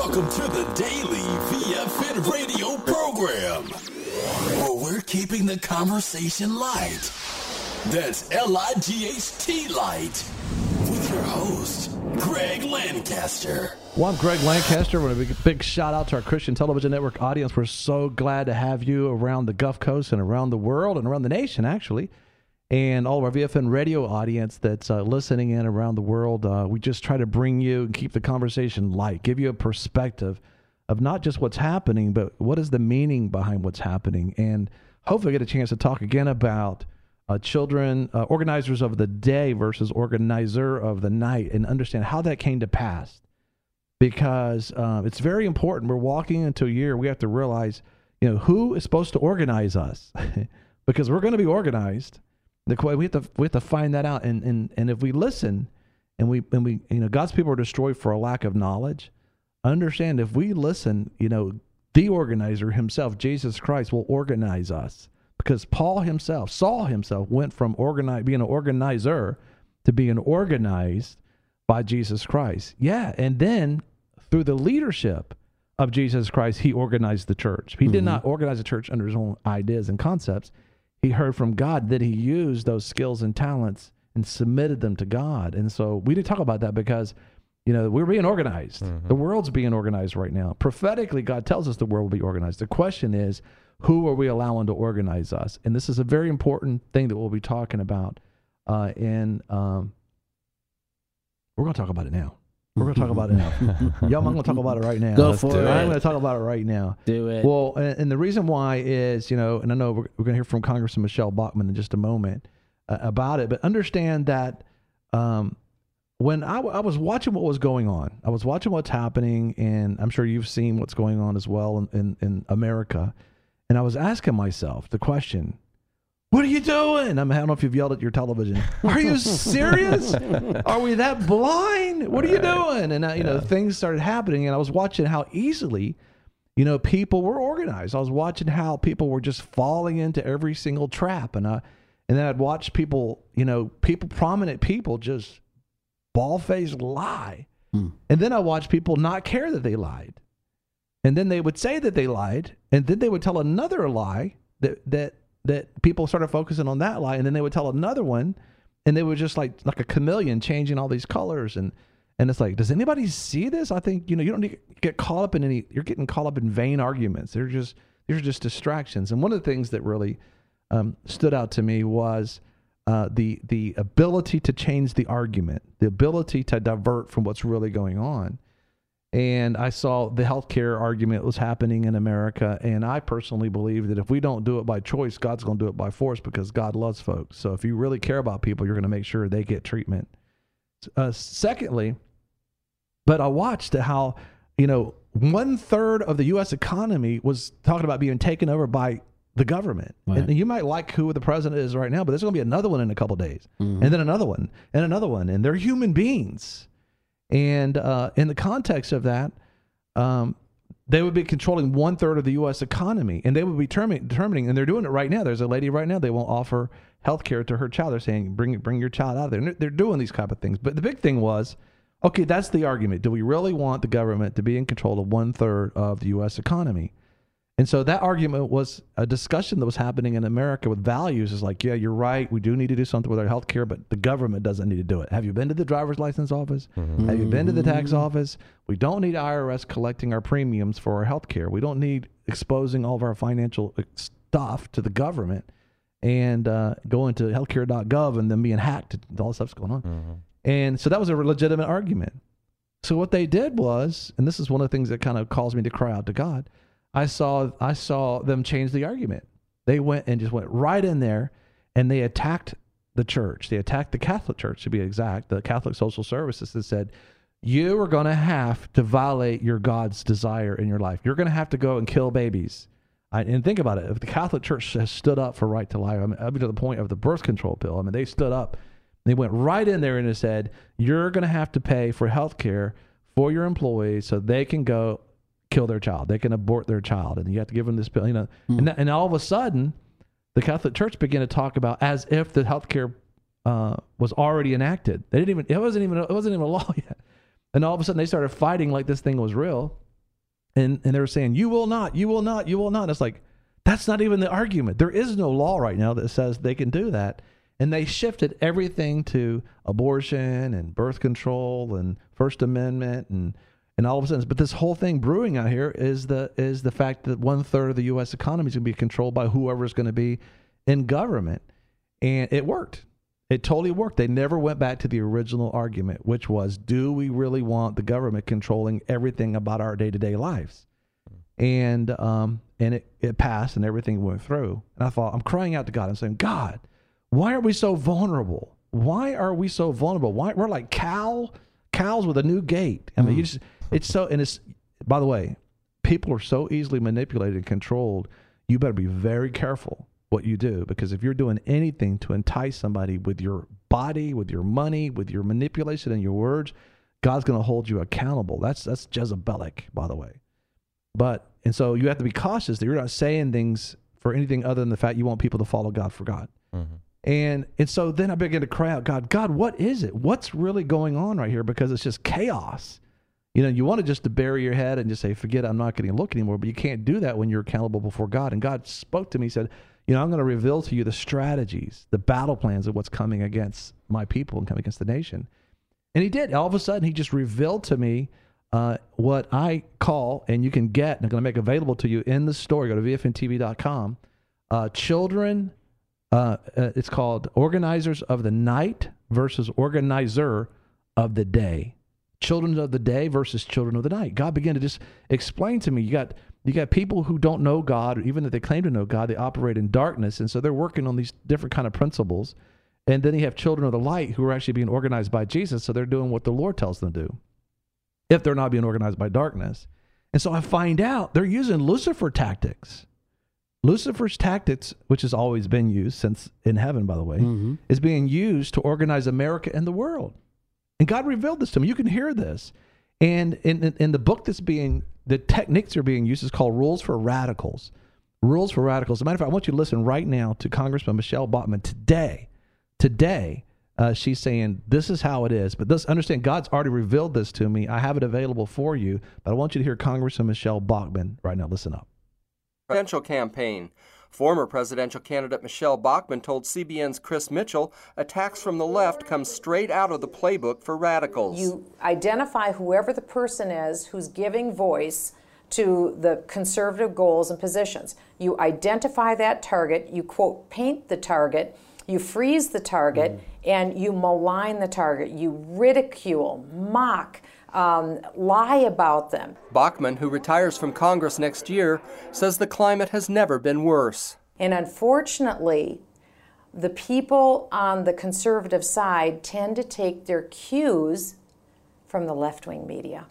Welcome to the daily VFN radio program, where we're keeping the conversation light. That's L-I-G-H-T light. With your host, Greg Lancaster. Well, I'm Greg Lancaster. I want to give a big shout out to our Christian Television Network audience. We're so glad to have you around the Gulf Coast and around the world and around the nation, actually. And all of our VFN radio audience that's listening in around the world. We just try to bring you and keep the conversation light, give you a perspective of not just what's happening, but what is the meaning behind what's happening. And hopefully get a chance to talk again about children, organizers of the day versus organizer of the night, and understand how that came to pass. Because it's very important. We're walking into a year, we have to realize, who is supposed to organize us? Because we're going to be organized. We have to find that out, and if we listen, and we God's people are destroyed for a lack of knowledge. Understand, if we listen, the organizer himself, Jesus Christ, will organize us, because Saul himself went from being an organizer to being organized by Jesus Christ. Yeah, and then through the leadership of Jesus Christ, he organized the church. He did not organize the church under his own ideas and concepts. He heard from God that he used those skills and talents and submitted them to God. And so we did talk about that because, we're being organized. The world's being organized right now. Prophetically, God tells us the world will be organized. The question is, who are we allowing to organize us? And this is a very important thing that we'll be talking about. And we're going to talk about it now. We're going to talk about it now. I'm going to talk about it right now. Go for it. I'm going to talk about it right now. Do it. Well, and the reason why is, and I know we're going to hear from Congressman Michelle Bachmann in just a moment about it, but understand that when I was watching what was going on, I was watching what's happening, and I'm sure you've seen what's going on as well in America, and I was asking myself the question, what are you doing? I don't know if you've yelled at your television. Are you serious? Are we that blind? What are you doing? And, things started happening, and I was watching how easily, people were organized. I was watching how people were just falling into every single trap. And then I'd watch people, prominent people just bald-faced lie. And then I watched people not care that they lied. And then they would say that they lied, and then they would tell another lie that people started focusing on that lie, and then they would tell another one, and they were just like a chameleon changing all these colors, and it's like, does anybody see this? I think you don't need to get caught up in you're getting caught up in vain arguments. These are just distractions. And one of the things that really stood out to me was the ability to change the argument, the ability to divert from what's really going on. And I saw the healthcare argument was happening in America, and I personally believe that if we don't do it by choice, God's going to do it by force, because God loves folks. So if you really care about people, you're going to make sure they get treatment. Secondly, but I watched how, 1/3 of the U.S. economy was talking about being taken over by the government. Right. And you might like who the president is right now, but there's going to be another one in a couple of days, and then another one, and they're human beings. And in the context of that, they would be controlling 1/3 of the U.S. economy, and they would be determining, and they're doing it right now. There's a lady right now, they won't offer health care to her child. They're saying, bring your child out of there. And they're doing these type of things. But the big thing was, okay, that's the argument. Do we really want the government to be in control of 1/3 of the U.S. economy? And so that argument was a discussion that was happening in America with values. Is like, yeah, you're right. We do need to do something with our health care, but the government doesn't need to do it. Have you been to the driver's license office? Have you been to the tax office? We don't need IRS collecting our premiums for our health care. We don't need exposing all of our financial stuff to the government and going to healthcare.gov and then being hacked. All this stuff's going on. And so that was a legitimate argument. So what they did was, and this is one of the things that kind of caused me to cry out to God, I saw them change the argument. They went right in there, and they attacked the church. They attacked the Catholic Church, to be exact, the Catholic Social Services, that said, you are going to have to violate your God's desire in your life. You're going to have to go and kill babies. And think about it. If the Catholic Church has stood up for right to life, up to the point of the birth control pill, they stood up. They went right in there and they said, you're going to have to pay for health care for your employees so they can go kill their child. They can abort their child, and you have to give them this pill. And all of a sudden, the Catholic Church began to talk about as if the healthcare was already enacted. It wasn't even a law yet. And all of a sudden, they started fighting like this thing was real. And they were saying, you will not, you will not, you will not. And it's like, that's not even the argument. There is no law right now that says they can do that. And they shifted everything to abortion and birth control and First Amendment and all of a sudden. But this whole thing brewing out here is the fact that 1/3 of the U.S. economy is going to be controlled by whoever's going to be in government. And it worked. It totally worked. They never went back to the original argument, which was, do we really want the government controlling everything about our day-to-day lives? And it passed and everything went through. And I thought, I'm crying out to God. I'm saying, God, why are we so vulnerable? Why are we so vulnerable? Why we're like cows with a new gate. I mean, by the way, people are so easily manipulated and controlled. You better be very careful what you do, because if you're doing anything to entice somebody with your body, with your money, with your manipulation and your words, God's going to hold you accountable. That's Jezebelic, by the way. And so you have to be cautious that you're not saying things for anything other than the fact you want people to follow God for God. Mm-hmm. And so then I began to cry out, God, what is it? What's really going on right here? Because it's just chaos. You know, you want to just to bury your head and just say, forget it, I'm not going to look anymore. But you can't do that when you're accountable before God. And God spoke to me, said, you know, I'm going to reveal to you the strategies, the battle plans of what's coming against my people and coming against the nation. And he did. All of a sudden, he just revealed to me what I call, and you can get, and I'm going to make available to you in the store. Go to vfntv.com. Children, it's called Organizers of the Night versus Organizer of the Day. Children of the day versus children of the night. God began to just explain to me, you got people who don't know God, or even if they claim to know God, they operate in darkness, and so they're working on these different kind of principles. And then you have children of the light who are actually being organized by Jesus, so they're doing what the Lord tells them to do, if they're not being organized by darkness. And so I find out they're using Lucifer tactics. Lucifer's tactics, which has always been used since in heaven, by the way, is being used to organize America and the world. And God revealed this to me. You can hear this. And in the book the techniques are being used is called Rules for Radicals. Rules for Radicals. As a matter of fact, I want you to listen right now to Congressman Michelle Bachmann today. Today, she's saying, this is how it is. But understand, God's already revealed this to me. I have it available for you. But I want you to hear Congressman Michelle Bachmann right now. Listen up. Presidential campaign. Former presidential candidate Michelle Bachmann told CBN's Chris Mitchell attacks from the left come straight out of the playbook for radicals. You identify whoever the person is who's giving voice to the conservative goals and positions. You identify that target, you, quote, paint the target, you freeze the target, and you malign the target. You ridicule, mock, lie about them. Bachmann, who retires from Congress next year, says the climate has never been worse. And unfortunately, the people on the conservative side tend to take their cues from the left-wing media.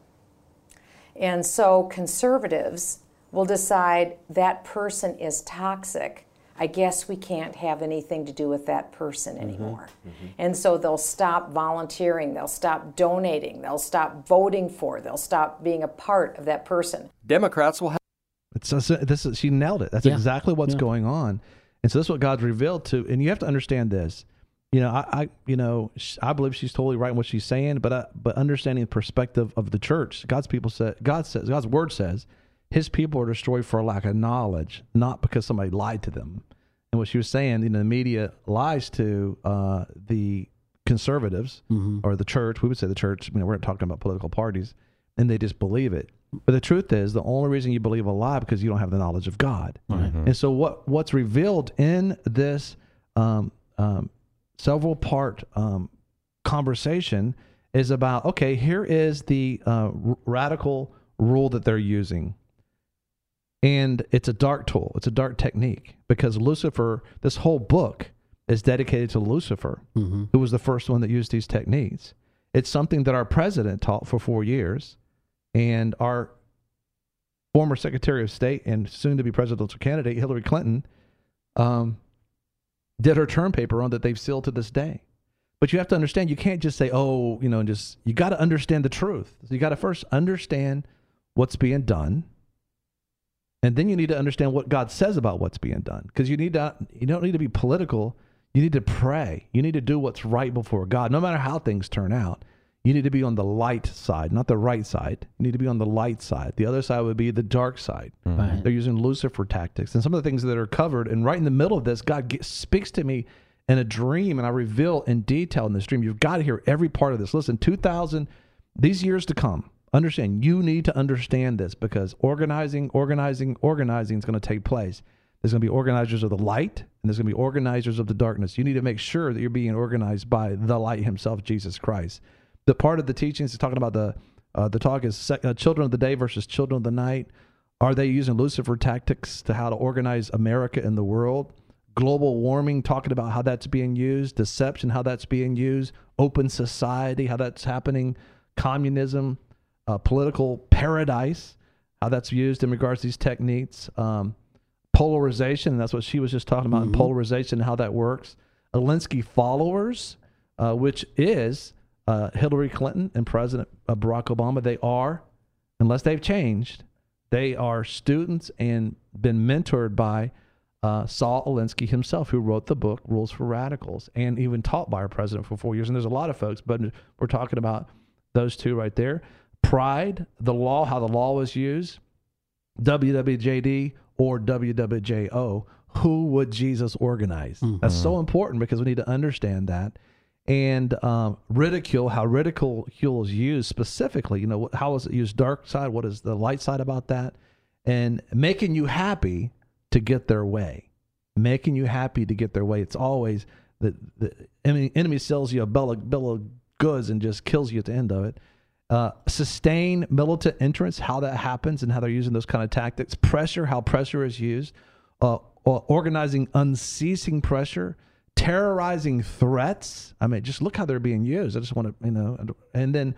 And so conservatives will decide that person is toxic. I guess we can't have anything to do with that person anymore. And so they'll stop volunteering, they'll stop donating, they'll stop voting for, they'll stop being a part of that person. Democrats will have... She nailed it. That's exactly what's going on. And so this is what God's revealed to, and you have to understand this. You know, I believe she's totally right in what she's saying, but understanding the perspective of the church, God's word says, his people are destroyed for a lack of knowledge, not because somebody lied to them. And what she was saying, the media lies to the conservatives or the church. We would say the church. We're not talking about political parties, and they just believe it. But the truth is, the only reason you believe a lie is because you don't have the knowledge of God. And so what's revealed in this several part conversation is about, okay, here is the radical rule that they're using. And it's a dark tool. It's a dark technique because Lucifer, this whole book is dedicated to Lucifer, who was the first one that used these techniques. It's something that our president taught for 4 years, and our former Secretary of State and soon-to-be presidential candidate, Hillary Clinton, did her term paper on that they've sealed to this day. But you have to understand, you can't just say, you got to understand the truth. So you got to first understand what's being done. And then you need to understand what God says about what's being done. Because you don't need to be political. You need to pray. You need to do what's right before God. No matter how things turn out, You need to be on the light side, not the right side. You need to be on the light side. The other side would be the dark side. Right. They're using Lucifer tactics. And some of the things that are covered, and right in the middle of this, God speaks to me in a dream, and I reveal in detail in this dream. You've got to hear every part of this. Listen, 2000, these years to come, understand, you need to understand this, because organizing is going to take place. There's going to be organizers of the light, and there's going to be organizers of the darkness. You need to make sure that you're being organized by the light himself, Jesus Christ. The part of the teachings is talking about the talk is children of the day versus children of the night. Are they using Lucifer tactics to how to organize America and the world? Global warming, talking about how that's being used. Deception, how that's being used. Open society, how that's happening. Communism, political paradise, how that's used in regards to these techniques. Polarization, that's what she was just talking about, polarization, how that works. Alinsky followers, which is Hillary Clinton and President Barack Obama. They are, unless they've changed, they are students and been mentored by Saul Alinsky himself, who wrote the book Rules for Radicals, and even taught by our president for 4 years. And there's a lot of folks, but we're talking about those two right there. Pride, the law, how the law was used. WWJD or WWJO, who would Jesus organize? That's so important, because we need to understand that. And ridicule, how ridicule is used specifically. How is it used? Dark side, what is the light side about that? And making you happy to get their way. Making you happy to get their way. It's always the enemy sells you a bill of goods and just kills you at the end of it. Sustain militant entrance, how that happens and how they're using those kind of tactics. Pressure, how pressure is used. Organizing unceasing pressure. Terrorizing threats. I mean, just look how they're being used. I just want to, and then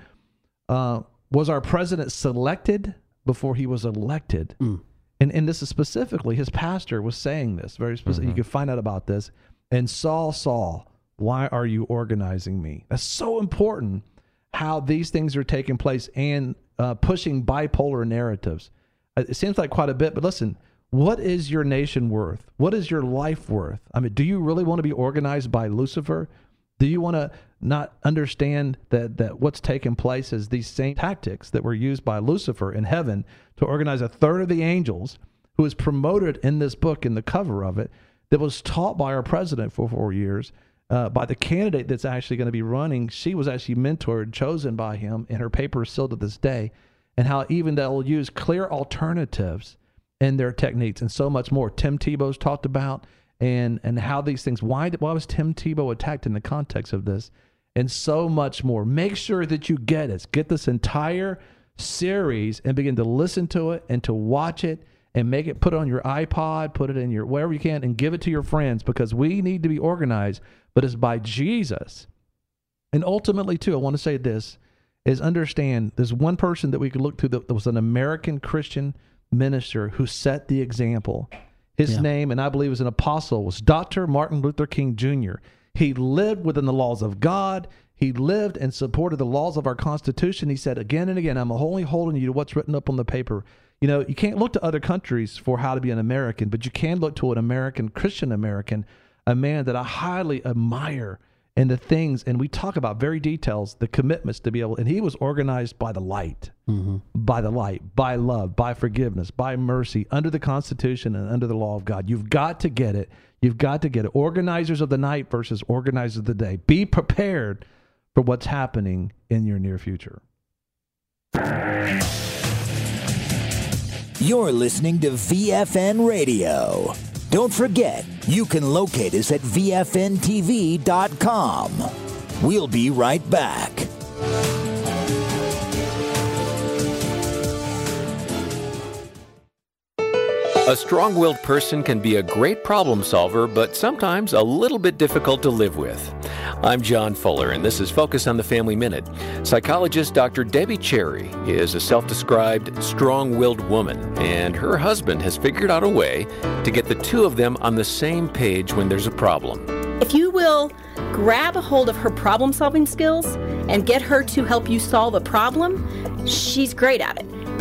was our president selected before he was elected? And this is specifically, his pastor was saying this very specific. You can find out about this. And Saul, why are you organizing me? That's so important, how these things are taking place, and pushing bipolar narratives. It seems like quite a bit, but listen, what is your nation worth? What is your life worth? I mean, do you really want to be organized by Lucifer? Do you want to not understand that what's taking place is these same tactics that were used by Lucifer in heaven to organize a third of the angels, who is promoted in this book, in the cover of it, that was taught by our president for 4 years, by the candidate that's actually going to be running. She was actually mentored, chosen by him, and her paper is still to this day, and how even they'll use clear alternatives in their techniques and so much more. Tim Tebow's talked about, and how these things, why was Tim Tebow attacked in the context of this, and so much more. Make sure that you get it. Get this entire series and begin to listen to it and to watch it, and put it on your iPod, put it in your wherever you can, and give it to your friends, because we need to be organized, but it's by Jesus. And ultimately, too, I want to say this, is understand there's one person that we could look to that was an American Christian minister who set the example. His name, and I believe was an apostle, was Dr. Martin Luther King Jr. He lived within the laws of God. He lived and supported the laws of our Constitution. He said again and again, I'm only holding you to what's written up on the paper. You can't look to other countries for how to be an American, but you can look to an American, Christian American, a man that I highly admire, and the things, and we talk about very details, the commitments to be able, and he was organized by the light, by love, by forgiveness, by mercy, under the Constitution and under the law of God. You've got to get it. You've got to get it. Organizers of the night versus organizers of the day. Be prepared for what's happening in your near future. You're listening to VFN Radio. Don't forget, you can locate us at VFNTV.com. We'll be right back. A strong-willed person can be a great problem solver, but sometimes a little bit difficult to live with. I'm John Fuller, and this is Focus on the Family Minute. Psychologist Dr. Debbie Cherry is a self-described strong-willed woman, and her husband has figured out a way to get the two of them on the same page when there's a problem. If you will grab a hold of her problem-solving skills and get her to help you solve a problem, she's great at it.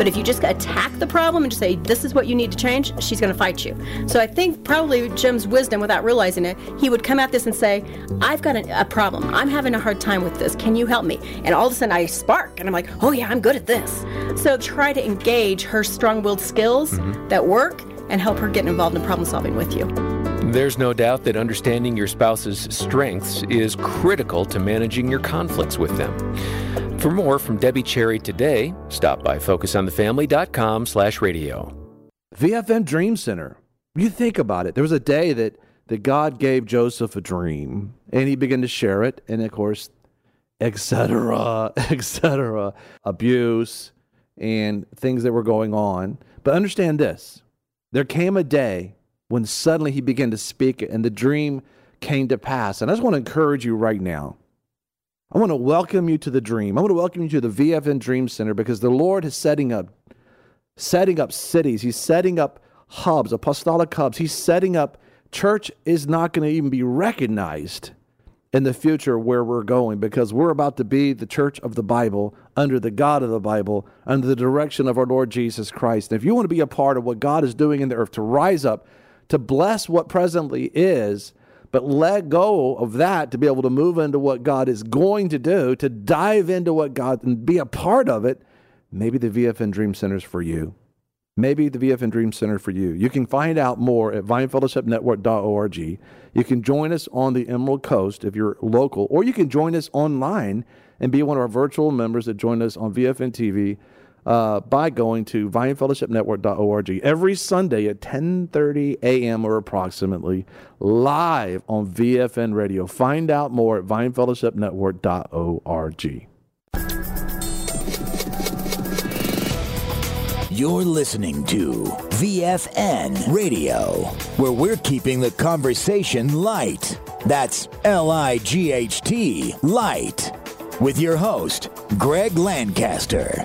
But if you just attack the problem and just say, this is what you need to change, she's going to fight you. So I think probably Jim's wisdom, without realizing it, he would come at this and say, I've got a problem. I'm having a hard time with this. Can you help me? And all of a sudden I spark and I'm like, oh yeah, I'm good at this. So try to engage her strong-willed skills that work and help her get involved in problem solving with you. There's no doubt that understanding your spouse's strengths is critical to managing your conflicts with them. For more from Debbie Cherry today, stop by focusonthefamily.com/radio. VFN Dream Center. You think about it. There was a day that God gave Joseph a dream, and he began to share it, and of course, etc., abuse, and things that were going on. But understand this. There came a day when suddenly he began to speak it, and the dream came to pass. And I just want to encourage you right now. I want to welcome you to the dream. I want to welcome you to the VFN Dream Center, because the Lord is setting up cities. He's setting up hubs, apostolic hubs. He's setting up. Church is not going to even be recognized in the future where we're going, because we're about to be the church of the Bible, under the God of the Bible, under the direction of our Lord Jesus Christ. And if you want to be a part of what God is doing in the earth, to rise up, to bless what presently is, but let go of that to be able to move into what God is going to do, to dive into what God and be a part of it, maybe the VFN Dream Center is for you. Maybe the VFN Dream Center for you. You can find out more at vinefellowshipnetwork.org. You can join us on the Emerald Coast if you're local, or you can join us online and be one of our virtual members that join us on VFN TV by going to vinefellowshipnetwork.org every Sunday at 10:30 a.m. or approximately, live on VFN Radio. Find out more at vinefellowshipnetwork.org. You're listening to VFN Radio, where we're keeping the conversation light. That's L-I-G-H-T, light. With your host, Greg Lancaster.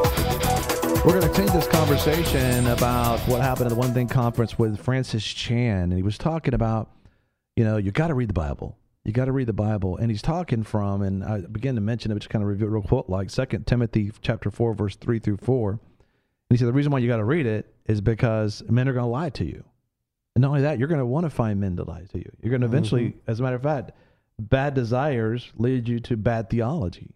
We're going to continue this conversation about what happened at the One Thing Conference with Francis Chan. And he was talking about, you got to read the Bible. You got to read the Bible. And he's talking from, and I began to mention it, which kind of review it real quick, like 2 Timothy chapter 4, verse 3 through 4. And he said the reason why you got to read it is because men are going to lie to you. And not only that, you're going to want to find men to lie to you. You're going to eventually, as a matter of fact, bad desires lead you to bad theology.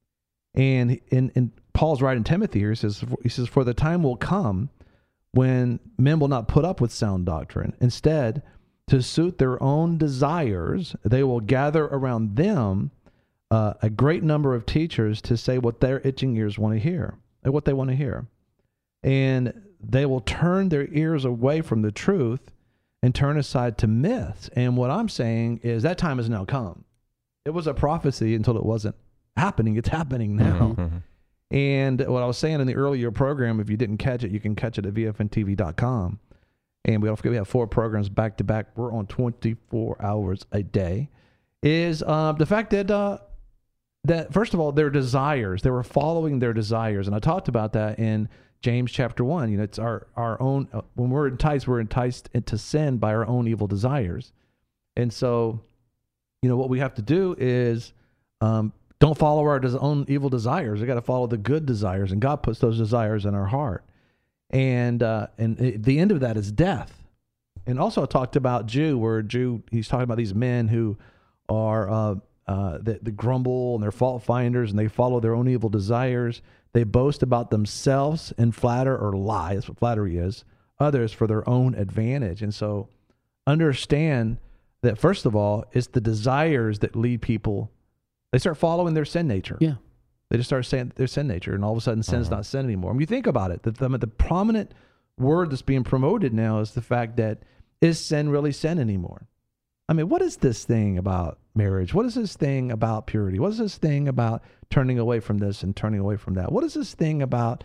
And in Paul's writing Timothy here, he says, for the time will come when men will not put up with sound doctrine. Instead, to suit their own desires, they will gather around them a great number of teachers to say what their itching ears want to hear, and what they want to hear. And they will turn their ears away from the truth and turn aside to myths. And what I'm saying is that time has now come. It was a prophecy until it wasn't happening. It's happening now. And what I was saying in the earlier program, if you didn't catch it, you can catch it at vfntv.com. And we don't forget we have 4 programs back to back. We're on 24 hours a day. Is the fact that first of all, their desires, they were following their desires. And I talked about that in James chapter 1. It's our own, when we're enticed into sin by our own evil desires. And so, what we have to do is don't follow our own evil desires. We got to follow the good desires, and God puts those desires in our heart. And the end of that is death. And also I talked about he's talking about these men who are the grumble, and they're fault finders, and they follow their own evil desires. They boast about themselves and flatter or lie. That's what flattery is. Others for their own advantage. And so understand that, first of all, it's the desires that lead people. They start following their sin nature. Yeah. They just start saying their sin nature, and all of a sudden sin's not sin anymore. When you think about it, the prominent word that's being promoted now is the fact that, is sin really sin anymore? I mean, what is this thing about marriage? What is this thing about purity? What is this thing about turning away from this and turning away from that? What is this thing about,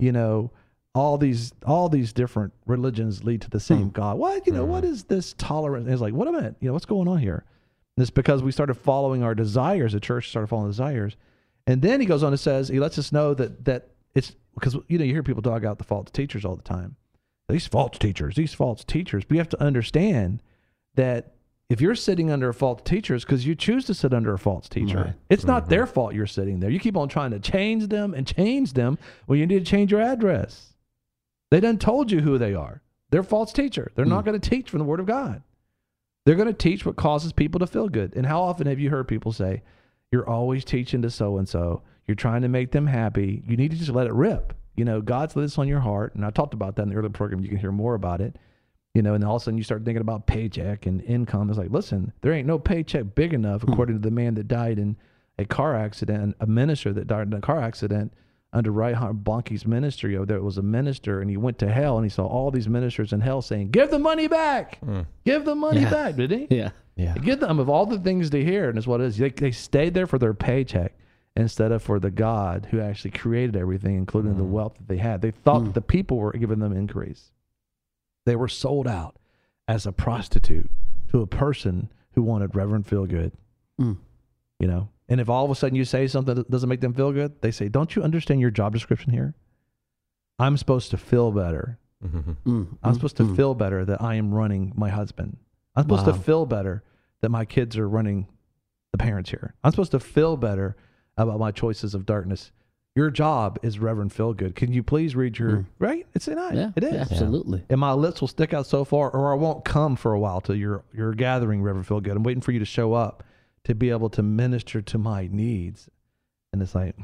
all these different religions lead to the same God? What, what is this tolerance? And it's like, what a minute, what's going on here? And it's because we started following our desires. The church started following desires. And then he goes on and says, he lets us know that it's because, you hear people dog out the false teachers all the time. These false teachers. But you have to understand that, if you're sitting under a false teacher, it's because you choose to sit under a false teacher. Right. It's not their fault you're sitting there. You keep on trying to change them when you need to change your address. They done told you who they are. They're a false teacher. They're not going to teach from the Word of God. They're going to teach what causes people to feel good. And how often have you heard people say, you're always teaching to so-and-so. You're trying to make them happy. You need to just let it rip. God's lit this on your heart. And I talked about that in the earlier program. You can hear more about it. And all of a sudden you start thinking about paycheck and income. It's like, listen, there ain't no paycheck big enough, according to the man that died in a car accident, a minister that died in a car accident under Reinhard Bonnke's ministry. There was a minister, and he went to hell, and he saw all these ministers in hell saying, give the money back. Give the money back, did he? Yeah. Give them of all the things to hear, and it's what it is. They stayed there for their paycheck instead of for the God who actually created everything, including the wealth that they had. They thought that the people were giving them increase. They were sold out as a prostitute to a person who wanted Reverend Feelgood. And if all of a sudden you say something that doesn't make them feel good, they say, don't you understand your job description here? I'm supposed to feel better. I'm supposed to feel better that I am running my husband. I'm supposed to feel better that my kids are running the parents here. I'm supposed to feel better about my choices of darkness. Your job is Reverend Feelgood. Can you please read your right? It's not. Yeah, it is absolutely. And my lips will stick out so far, or I won't come for a while till you're gathering, Reverend Feelgood. I'm waiting for you to show up to be able to minister to my needs. And it's like,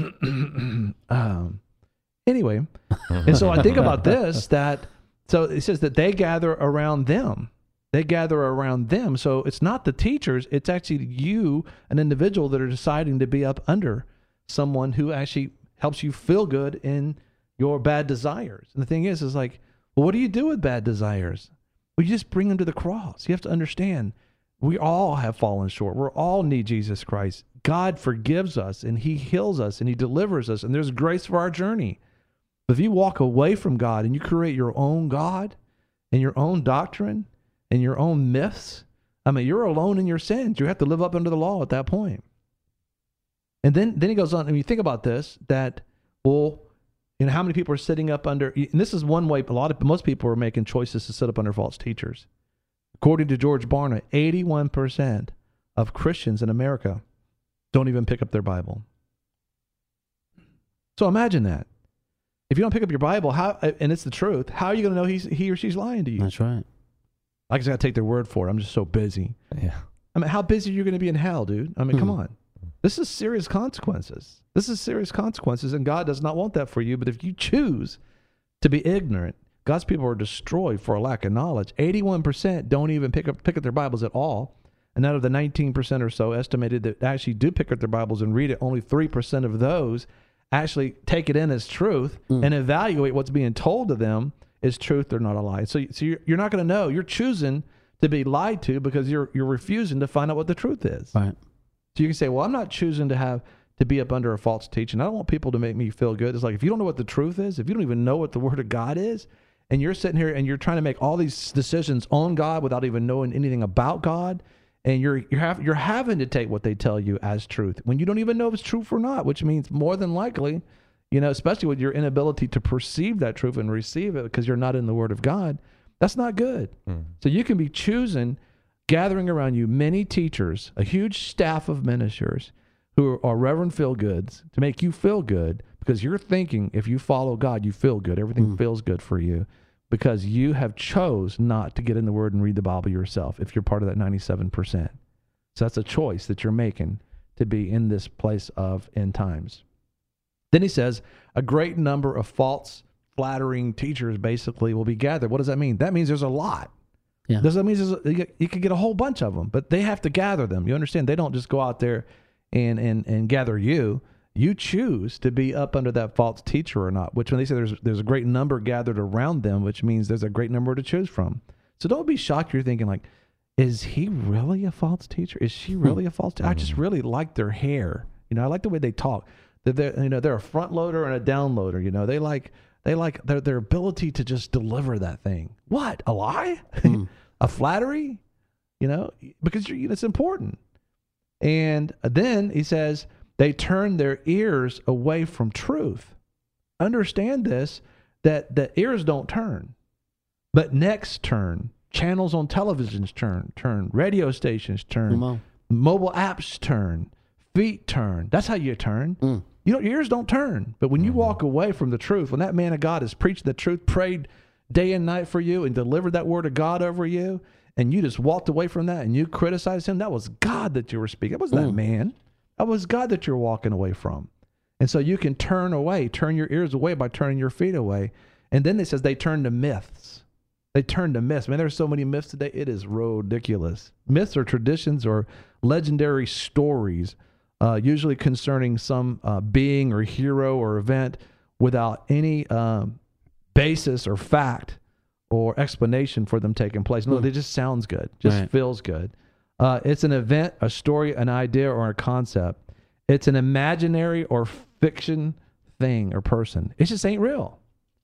anyway. And so I think about this. So it says that they gather around them. They gather around them. So it's not the teachers. It's actually you, an individual, that are deciding to be up under someone who actually helps you feel good in your bad desires. And the thing is like, well, what do you do with bad desires? Well, you just bring them to the cross. You have to understand, we all have fallen short. We all need Jesus Christ. God forgives us, and he heals us, and he delivers us, and there's grace for our journey. But if you walk away from God and you create your own God and your own doctrine and your own myths, you're alone in your sins. You have to live up under the law at that point. And then he goes on, and you think about this, that, well, how many people are sitting up under, and this is one way, most people are making choices to sit up under false teachers. According to George Barna, 81% of Christians in America don't even pick up their Bible. So imagine that. If you don't pick up your Bible, and it's the truth, how are you going to know he or she's lying to you? That's right. I just got to take their word for it. I'm just so busy. Yeah. How busy are you going to be in hell, dude? Come on. This is serious consequences. And God does not want that for you. But if you choose to be ignorant, God's people are destroyed for a lack of knowledge. 81% don't even pick up their Bibles at all. And out of the 19% or so estimated that actually do pick up their Bibles and read it, only 3% of those actually take it in as truth and evaluate what's being told to them is truth or not a lie. So you're not going to know. You're choosing to be lied to because you're refusing to find out what the truth is. Right. So you can say, well, I'm not choosing to be up under a false teaching. I don't want people to make me feel good. It's like, if you don't know what the truth is, if you don't even know what the Word of God is, and you're sitting here and you're trying to make all these decisions on God without even knowing anything about God, and you're having to take what they tell you as truth when you don't even know if it's truth or not, which means more than likely, especially with your inability to perceive that truth and receive it because you're not in the Word of God, that's not good. So you can be choosing, gathering around you many teachers, a huge staff of ministers who are Reverend Feelgoods to make you feel good because you're thinking if you follow God, you feel good. Everything feels good for you because you have chose not to get in the Word and read the Bible yourself if you're part of that 97%. So that's a choice that you're making to be in this place of end times. Then he says, a great number of false, flattering teachers basically will be gathered. What does that mean? That means there's a lot. Yeah. Does that mean you could get a whole bunch of them, but they have to gather them. You understand? They don't just go out there and gather you. You choose to be up under that false teacher or not, which when they say there's a great number gathered around them, which means there's a great number to choose from. So don't be shocked. You're thinking like, is he really a false teacher? Is she really a false teacher? I just really like their hair. I like the way they talk. They're a front loader and a down loader. They like their ability to just deliver that thing. What? A lie? A flattery? Because it's important. And then he says they turn their ears away from truth. Understand this, that the ears don't turn, but necks turn channels on televisions turn, radio stations turn, mobile apps turn, feet turn. That's how you turn. Your ears don't turn. But when you walk away from the truth, when that man of God is preaching the truth, prayed day and night for you and delivered that word of God over you, and you just walked away from that and you criticized him, that was God that you were speaking. It wasn't that man. That was God that you're walking away from. And so you can turn your ears away by turning your feet away. And then it says they turn to myths. They turn to myths. Man, there's so many myths today. It is ridiculous. Myths are traditions or legendary stories, usually concerning some being or hero or event without any basis or fact or explanation for them taking place. No, it just sounds good. Just feels good. It's an event, a story, an idea, or a concept. It's an imaginary or fiction thing or person. It just ain't real.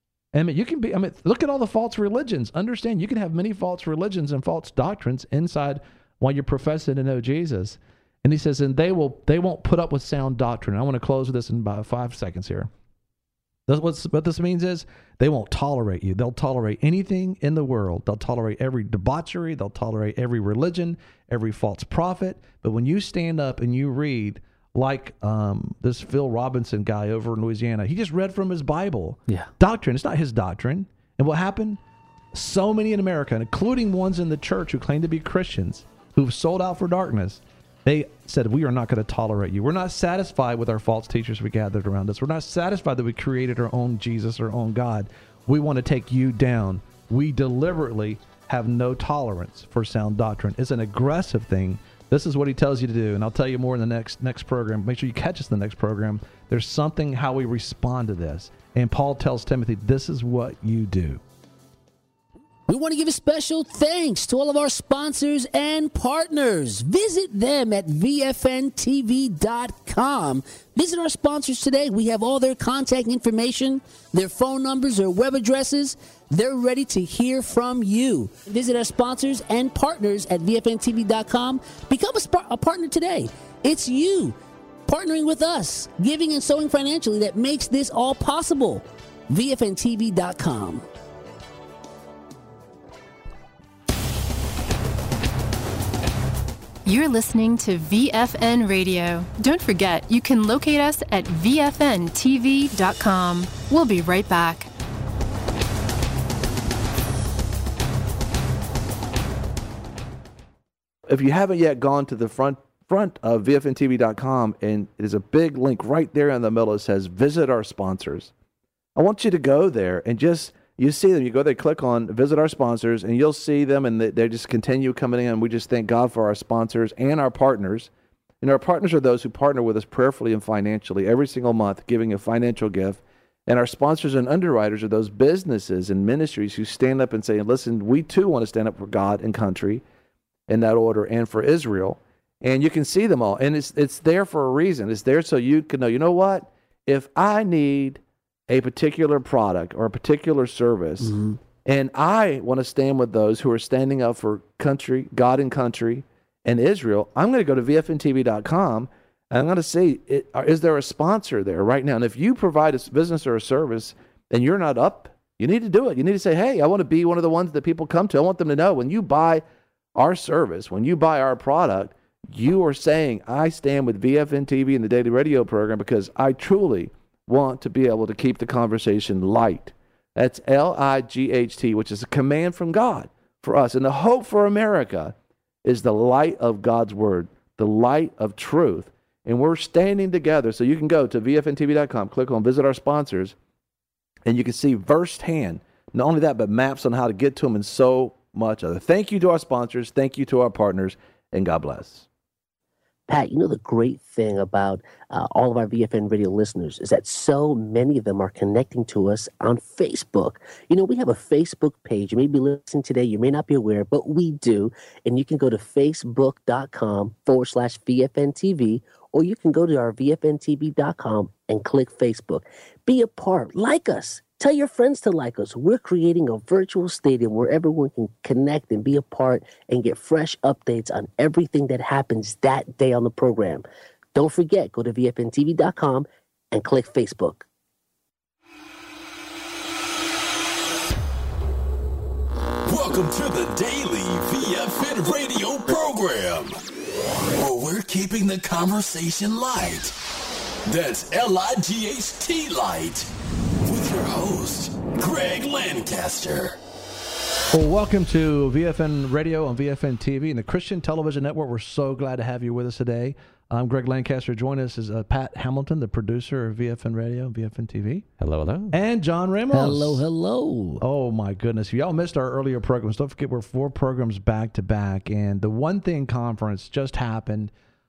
Look at all the false religions. Understand, you can have many false religions and false doctrines inside while you're professing to know Jesus. And he says, and they won't put up with sound doctrine. I want to close with this in about 5 seconds here. What this means is they won't tolerate you. They'll tolerate anything in the world. They'll tolerate every debauchery. They'll tolerate every religion, every false prophet. But when you stand up and you read, like this Phil Robinson guy over in Louisiana, he just read from his Bible. Yeah. Doctrine. It's not his doctrine. And what happened? So many in America, including ones in the church who claim to be Christians, who've sold out for darkness, they said, we are not going to tolerate you. We're not satisfied with our false teachers we gathered around us. We're not satisfied that we created our own Jesus, our own God. We want to take you down. We deliberately have no tolerance for sound doctrine. It's an aggressive thing. This is what he tells you to do, and I'll tell you more in the next program. Make sure you catch us in the next program. There's something how we respond to this. And Paul tells Timothy, this is what you do. We want to give a special thanks to all of our sponsors and partners. Visit them at VFNTV.com. Visit our sponsors today. We have all their contact information, their phone numbers, their web addresses. They're ready to hear from you. Visit our sponsors and partners at VFNTV.com. Become a partner today. It's you partnering with us, giving and sowing financially that makes this all possible. VFNTV.com. You're listening to VFN Radio. Don't forget, you can locate us at VFNTV.com. We'll be right back. If you haven't yet gone to the front of VFNTV.com, and there's a big link right there in the middle that says, visit our sponsors. I want you to go there and you see them. You go there, click on Visit Our Sponsors, and you'll see them, and they just continue coming in. We just thank God for our sponsors and our partners. And our partners are those who partner with us prayerfully and financially every single month, giving a financial gift. And our sponsors and underwriters are those businesses and ministries who stand up and say, listen, we too want to stand up for God and country in that order, and for Israel. And you can see them all. And it's there for a reason. It's there so you can know, you know what? If I need a particular product or a particular service, and I want to stand with those who are standing up for country, God and country, and Israel, I'm going to go to VFNTV.com, and I'm going to see, is there a sponsor there right now? And if you provide a business or a service and you're not up, you need to do it. You need to say, hey, I want to be one of the ones that people come to. I want them to know when you buy our service, when you buy our product, you are saying, I stand with VFN-TV and the Daily Radio program because I truly want to be able to keep the conversation light. That's LIGHT, which is a command from God for us. And the hope for America is the light of God's word, the light of truth. And we're standing together. So you can go to VFNTV.com, click on Visit Our Sponsors, and you can see firsthand, not only that, but maps on how to get to them and so much other. Thank you to our sponsors. Thank you to our partners. And God bless. Pat, you know the great thing about all of our VFN Radio listeners is that so many of them are connecting to us on Facebook. You know, we have a Facebook page. You may be listening today. You may not be aware, but we do. And you can go to facebook.com/VFNTV, or you can go to our VFNTV.com and click Facebook. Be a part. Like us. Tell your friends to like us. We're creating a virtual stadium where everyone can connect and be a part and get fresh updates on everything that happens that day on the program. Don't forget, go to VFNTV.com and click Facebook. Welcome to the daily VFN radio program, where we're keeping the conversation light. That's L-I-G-H-T light, with your host, Greg Lancaster. Well, welcome to VFN Radio on VFN TV and the Christian Television Network. We're so glad to have you with us today. I'm Greg Lancaster. Join us is Pat Hamilton, the producer of VFN Radio and VFN TV. Hello, hello. And John Ramos. Hello, hello. Oh, my goodness. If y'all missed our earlier programs, don't forget we're 4 programs back to back. And the One Thing Conference just happened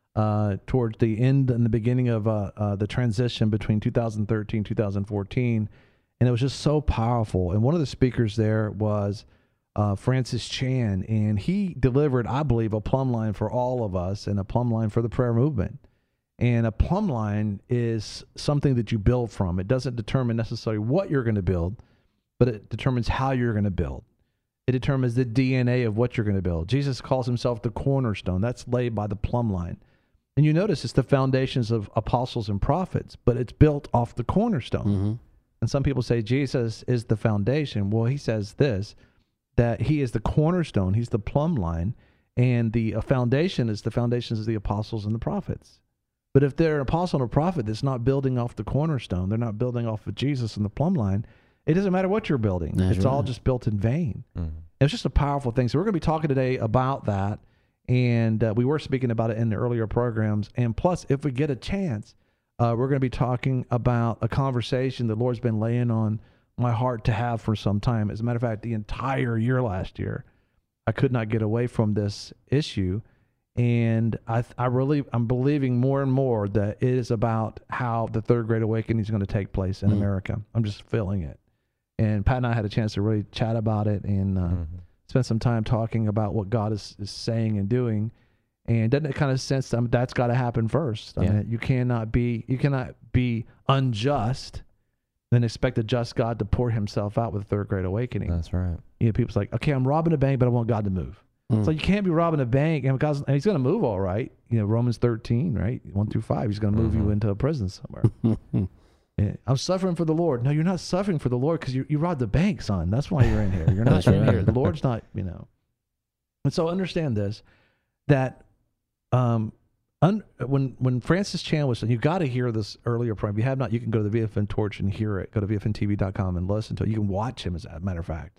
towards the end and the beginning of the transition between 2013 2014. And it was just so powerful. And one of the speakers there was Francis Chan, and he delivered, I believe, a plumb line for all of us and a plumb line for the prayer movement. And a plumb line is something that you build from. It doesn't determine necessarily what you're going to build, but it determines how you're going to build. It determines the DNA of what you're going to build. Jesus calls himself the cornerstone. That's laid by the plumb line. And you notice it's the foundations of apostles and prophets, but it's built off the cornerstone. Mm-hmm. And some people say Jesus is the foundation. Well, he says this, that he is the cornerstone, he's the plumb line, and the foundation is the foundations of the apostles and the prophets. But if they're an apostle or a prophet that's not building off the cornerstone, they're not building off of Jesus and the plumb line, it doesn't matter what you're building. That's it's right. all just built in vain. Mm-hmm. It's just a powerful thing. So we're going to be talking today about that, and we were speaking about it in the earlier programs. And plus, if we get a chance, we're going to be talking about a conversation the Lord's been laying on my heart to have for some time. As a matter of fact, the entire year last year, I could not get away from this issue. And I'm believing more and more that it is about how the third great awakening is going to take place in America. I'm just feeling it. And Pat and I had a chance to really chat about it and spend some time talking about what God is saying and doing. And doesn't it kind of sense that's got to happen first? I mean, you cannot be unjust and expect a just God to pour himself out with the third great awakening. That's right. You know, people's like, okay, I'm robbing a bank, but I want God to move. So you can't be robbing a bank, and he's going to move all right. You know, Romans 13, right, 1-5. He's going to move you into a prison somewhere. I'm suffering for the Lord. No, you're not suffering for the Lord because you robbed the bank, son. That's why you're in here. You're not in here. The Lord's not, you know. And so understand this, that when Francis Chan was, and you got to hear this earlier program. If you have not, you can go to the VFN Torch and hear it. Go to VFNTV.com and listen to it. You can watch him, as a matter of fact.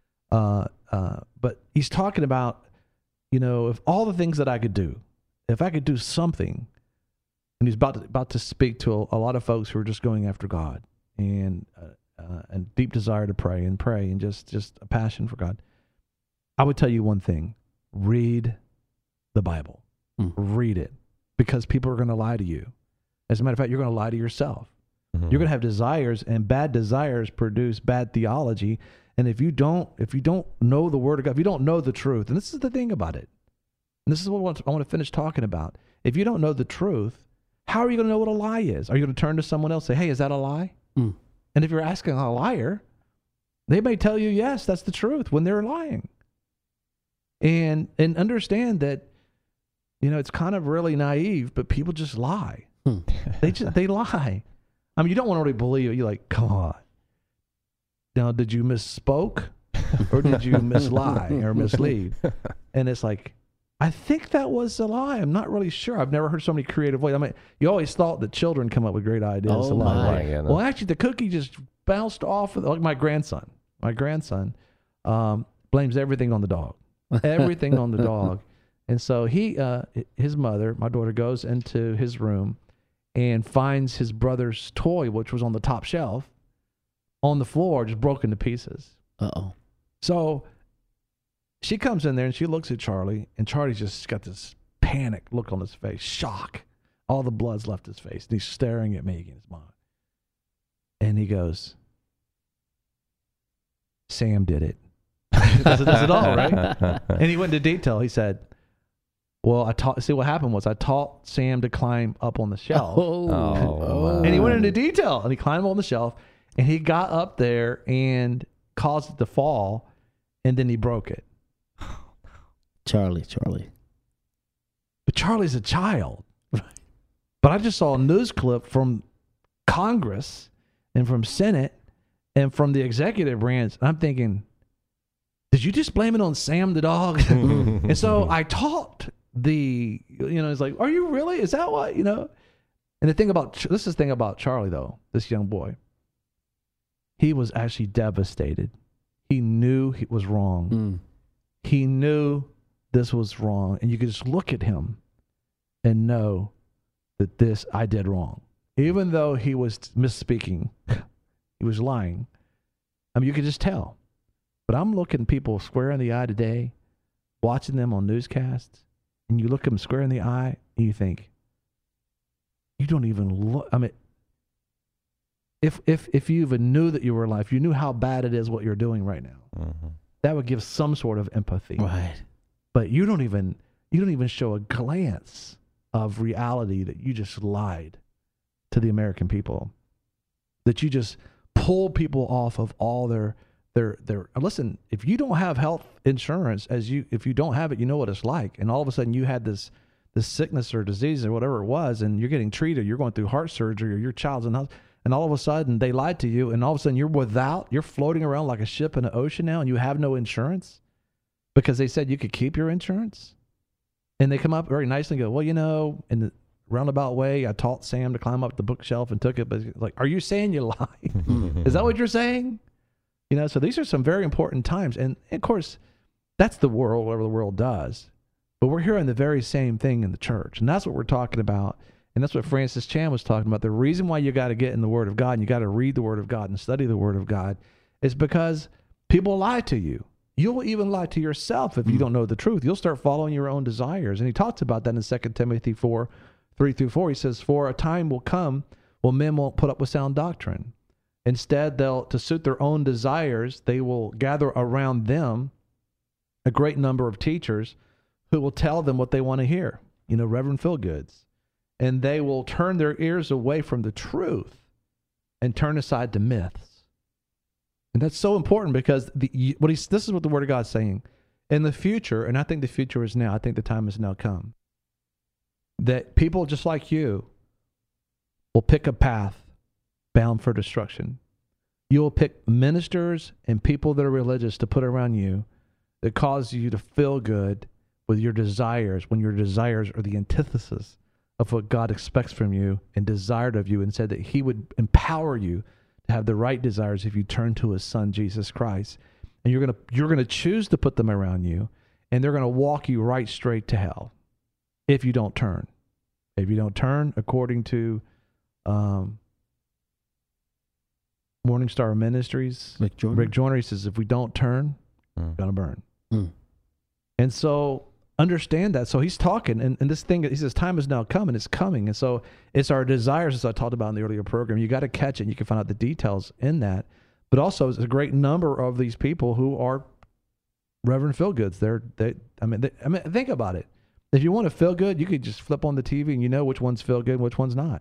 But he's talking about, you know, if all the things that I could do, if I could do something, and he's about to speak to a lot of folks who are just going after God and deep desire to pray and just a passion for God. I would tell you one thing: read the Bible. Read it, because people are going to lie to you. As a matter of fact, you're going to lie to yourself. You're going to have desires, and bad desires produce bad theology. And if you don't know the Word of God, if you don't know the truth, and this is the thing about it, and this is what I want to finish talking about. If you don't know the truth, how are you going to know what a lie is? Are you going to turn to someone else and say, hey, is that a lie? And if you're asking a liar, they may tell you, yes, that's the truth, when they're lying. And understand that, you know, it's kind of really naive, but people just lie. They lie. I mean, you don't want to really believe it. You're like, come on. Now, did you misspoke or did you mislie or mislead? And it's like, I think that was a lie. I'm not really sure. I've never heard so many creative ways. I mean, you always thought that children come up with great ideas. Oh, a lot. my. Right? Well, actually, the cookie just bounced off. Like my grandson. My grandson blames everything on the dog. Everything on the dog. And so his mother, my daughter, goes into his room and finds his brother's toy, which was on the top shelf, on the floor, just broken to pieces. Uh-oh. So she comes in there and she looks at Charlie, and Charlie's just got this panic look on his face, shock. All the blood's left his face. And he's staring at me and his mom. And he goes, Sam did it. Does it all, right? And he went into detail. He said, well, see what happened was I taught Sam to climb up on the shelf. Oh. And he went into detail, and he climbed on the shelf, and he got up there and caused it to fall, and then he broke it. Charlie. But Charlie's a child. But I just saw a news clip from Congress and from Senate and from the executive branch, and I'm thinking, did you just blame it on Sam the dog? And so I taught it's like, are you really? Is that what, And this is the thing about Charlie, though, this young boy. He was actually devastated. He knew he was wrong. He knew this was wrong. And you could just look at him and know that I did wrong. Even though he was misspeaking, he was lying. I mean, you could just tell. But I'm looking people square in the eye today, watching them on newscasts, and you look them square in the eye, and you think, you don't even look. I mean, if you even knew that you were alive, if you knew how bad it is what you're doing right now, that would give some sort of empathy. Right. But you don't even show a glance of reality that you just lied to the American people, that you just pull people off of all their listen, if you don't have health insurance, if you don't have it, you know what it's like. And all of a sudden you had this sickness or disease or whatever it was, and you're getting treated, you're going through heart surgery, or your child's in hospital, and all of a sudden they lied to you, and all of a sudden you're floating around like a ship in the ocean now, and you have no insurance because they said you could keep your insurance. And they come up very nicely and go, well, in the roundabout way, I taught Sam to climb up the bookshelf and took it. But like, are you saying you lied? Is that what you're saying? So these are some very important times. And of course, that's the world, whatever the world does. But we're hearing the very same thing in the church. And that's what we're talking about. And that's what Francis Chan was talking about. The reason why you got to get in the Word of God and you got to read the Word of God and study the Word of God is because people lie to you. You'll even lie to yourself if you don't know the truth. You'll start following your own desires. And he talks about that in 2 Timothy 4:3-4. He says, for a time will come when men won't put up with sound doctrine. Instead, to suit their own desires, they will gather around them a great number of teachers who will tell them what they want to hear, Reverend Feelgoods. And they will turn their ears away from the truth and turn aside to myths. And that's so important because this is what the Word of God is saying. In the future, and I think the future is now, I think the time has now come, that people just like you will pick a path bound for destruction. You will pick ministers and people that are religious to put around you that cause you to feel good with your desires, when your desires are the antithesis of what God expects from you and desired of you, and said that he would empower you to have the right desires if you turn to his son, Jesus Christ. And you're going to choose to put them around you, and they're going to walk you right straight to hell if you don't turn. If you don't turn, according to Morning Star Ministries, Rick Joyner, he says, if we don't turn, we're going to burn. And so understand that. So he's talking, and this thing, he says, time has now come, and it's coming. And so it's our desires, as I talked about in the earlier program. You got to catch it, and you can find out the details in that. But also, there's a great number of these people who are Reverend Feelgoods. I mean, think about it. If you want to feel good, you could just flip on the TV, and you know which ones feel good and which ones not.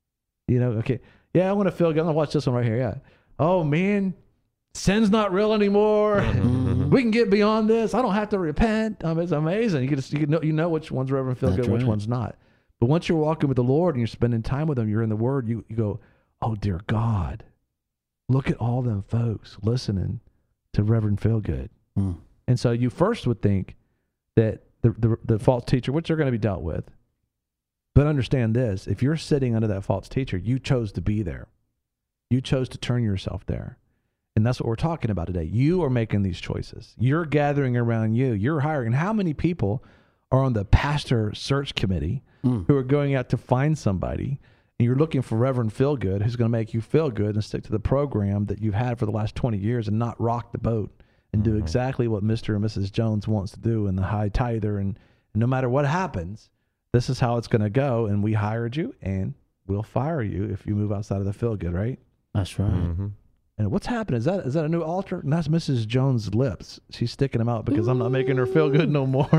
Okay, yeah, I want to feel good. I'm going to watch this one right here, yeah. Oh, man, sin's not real anymore. We can get beyond this. I don't have to repent. It's amazing. You know which one's Reverend Feelgood, right, which one's not. But once you're walking with the Lord and you're spending time with him, you're in the Word, you go, oh, dear God, look at all them folks listening to Reverend Feelgood. And so you first would think that the false teacher, which they're going to be dealt with, but understand this, if you're sitting under that false teacher, you chose to be there. You chose to turn yourself there. And that's what we're talking about today. You are making these choices. You're gathering around you. You're hiring. How many people are on the pastor search committee who are going out to find somebody, and you're looking for Reverend Feelgood who's going to make you feel good and stick to the program that you've had for the last 20 years and not rock the boat and do exactly what Mr. and Mrs. Jones wants to do in the high tither. And no matter what happens, this is how it's going to go. And we hired you, and we'll fire you if you move outside of the Feelgood, right? That's right. And what's happening? Is that a new altar? And that's Mrs. Jones' lips. She's sticking them out because I'm not making her feel good no more.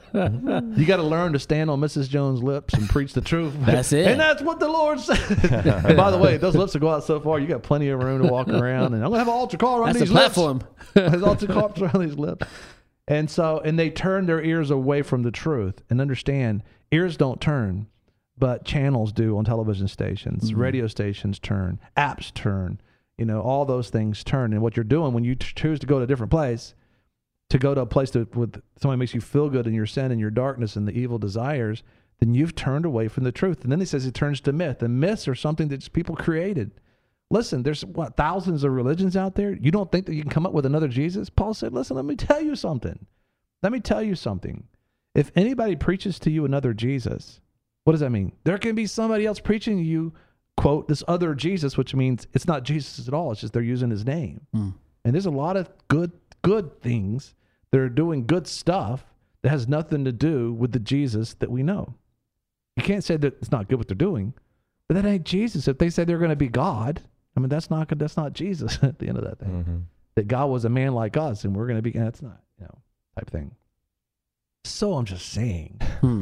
You got to learn to stand on Mrs. Jones' lips and preach the truth. That's it. And that's what the Lord said. And by the way, those lips will go out so far, you got plenty of room to walk around. And I'm going to have an altar call around these lips. Platform. There's altar calls around these lips. And they turn their ears away from the truth. And understand, ears don't turn, but channels do on television stations. Radio stations turn. Apps turn. All those things turn. And what you're doing when you choose to go to a different place, to go to a place with somebody makes you feel good in your sin and your darkness and the evil desires, then you've turned away from the truth. And then he says he turns to myth. And myths are something that people created. Listen, there's thousands of religions out there. You don't think that you can come up with another Jesus? Paul said, listen, let me tell you something. Let me tell you something. If anybody preaches to you another Jesus, what does that mean? There can be somebody else preaching to you, quote, this other Jesus, which means it's not Jesus at all. It's just they're using his name. And there's a lot of good things that are doing good stuff that has nothing to do with the Jesus that we know. You can't say that it's not good what they're doing, but that ain't Jesus. If they say they're going to be God, I mean, that's not Jesus at the end of that thing. That God was a man like us and we're going to be, that's not, type thing. So I'm just saying.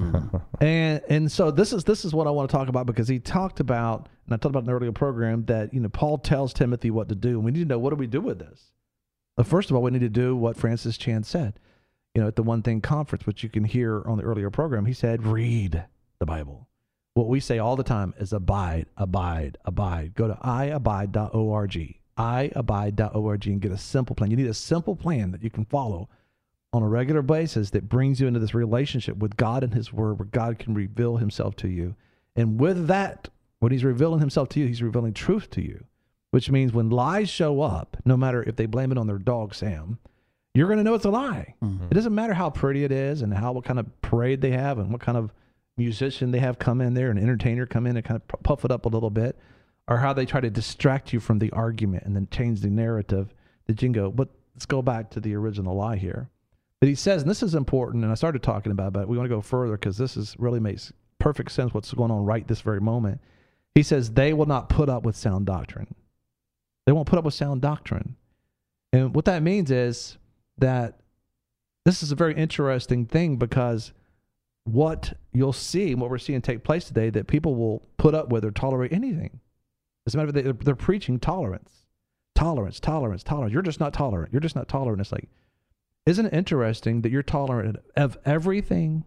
And so this is what I want to talk about, because he talked about, and I talked about in the earlier program, that, Paul tells Timothy what to do. And we need to know, what do we do with this? Well, first of all, we need to do what Francis Chan said, at the One Thing Conference, which you can hear on the earlier program. He said, read the Bible. What we say all the time is abide, abide, abide. Go to iabide.org, iabide.org, and get a simple plan. You need a simple plan that you can follow on a regular basis that brings you into this relationship with God and his word, where God can reveal himself to you. And with that, when he's revealing himself to you, he's revealing truth to you, which means when lies show up, no matter if they blame it on their dog, Sam, you're going to know it's a lie. It doesn't matter how pretty it is and what kind of parade they have and what kind of musician they have come in there, an entertainer come in and kind of puff it up a little bit, or how they try to distract you from the argument and then change the narrative, that you can go, but let's go back to the original lie here. But he says, and this is important, and I started talking about it, but we want to go further because this is really makes perfect sense what's going on right this very moment. He says, they will not put up with sound doctrine. They won't put up with sound doctrine. And what that means is that this is a very interesting thing, because what you'll see, what we're seeing take place today, that people will put up with or tolerate anything. As a matter of fact, they're preaching tolerance. Tolerance, tolerance, tolerance. You're just not tolerant. You're just not tolerant. It's like, isn't it interesting that you're tolerant of everything,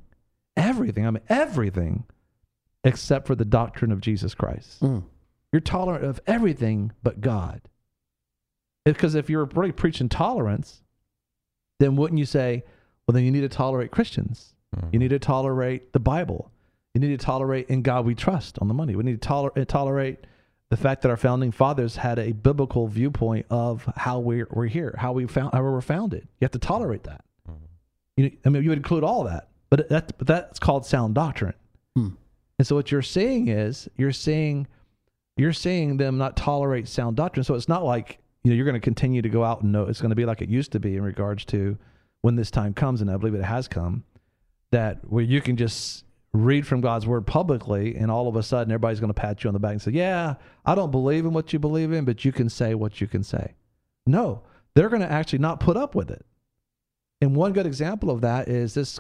everything, except for the doctrine of Jesus Christ. You're tolerant of everything but God. Because if you're really preaching tolerance, then wouldn't you say, well, then you need to tolerate Christians. You need to tolerate the Bible. You need to tolerate In God We Trust on the money. We need to tolerate the fact that our founding fathers had a biblical viewpoint of how we're here, how we were founded. You have to tolerate that. You would include all that, but that's called sound doctrine. And so what you're saying is you're seeing them not tolerate sound doctrine. So it's not like you're going to continue to go out and know it's going to be like it used to be in regards to when this time comes, and I believe it has come, that where you can just read from God's word publicly, and all of a sudden everybody's going to pat you on the back and say, yeah, I don't believe in what you believe in, but you can say what you can say. No, they're going to actually not put up with it. And one good example of that is this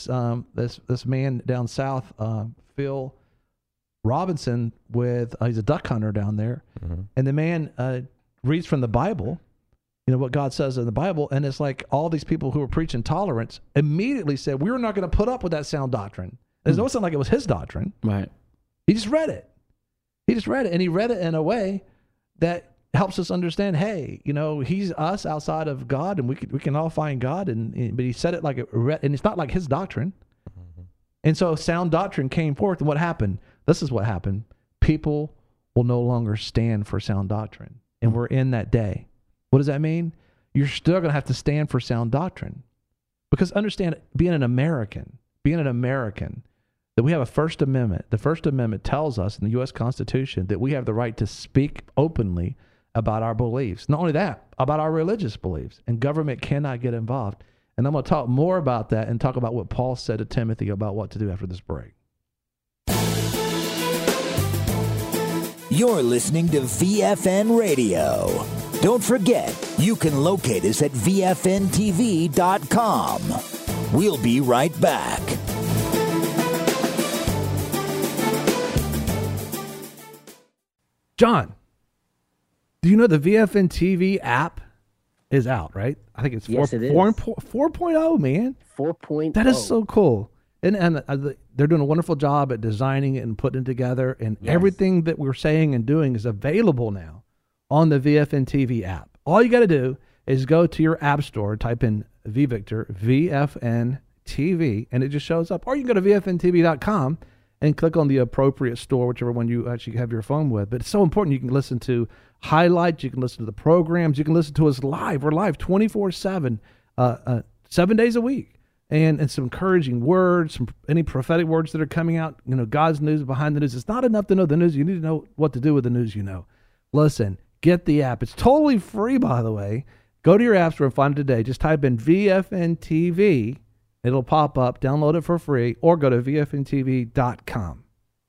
man down south, Phil Robinson, he's a duck hunter down there, and the man reads from the Bible, what God says in the Bible, and it's like all these people who are preaching tolerance immediately said, we're not going to put up with that sound doctrine. There's no sound like it was his doctrine. Right. He just read it. And he read it in a way that helps us understand, hey, he's us outside of God, and we can all find God, but he said it like and it's not like his doctrine. And so sound doctrine came forth, and what happened? This is what happened. People will no longer stand for sound doctrine, and we're in that day. What does that mean? You're still going to have to stand for sound doctrine, because understand, being an American, that we have a First Amendment. The First Amendment tells us in the U.S. Constitution that we have the right to speak openly about our beliefs. Not only that, about our religious beliefs, and government cannot get involved. And I'm going to talk more about that and talk about what Paul said to Timothy about what to do after this break. You're listening to VFN Radio. Don't forget, you can locate us at VFNTV.com. We'll be right back. John, do you know the VFN TV app is out, right? I think it's 4.0, man. 4.0. That is so cool. And they're doing a wonderful job at designing it and putting it together. And everything that we're saying and doing is available now on the VFN TV app. All you got to do is go to your app store, type in V Victor, VFN TV, and it just shows up. Or you can go to VFNTV.com and click on the appropriate store, whichever one you actually have your phone with. But it's so important. You can listen to highlights. You can listen to the programs. You can listen to us live. We're live 24/7, 7 days a week. And some encouraging words, any prophetic words that are coming out, God's news behind the news. It's not enough to know the news. You need to know what to do with the news you know. Listen, get the app. It's totally free, by the way. Go to your app store and find it today. Just type in VFN TV. It'll pop up. Download it for free or go to VFNTV.com.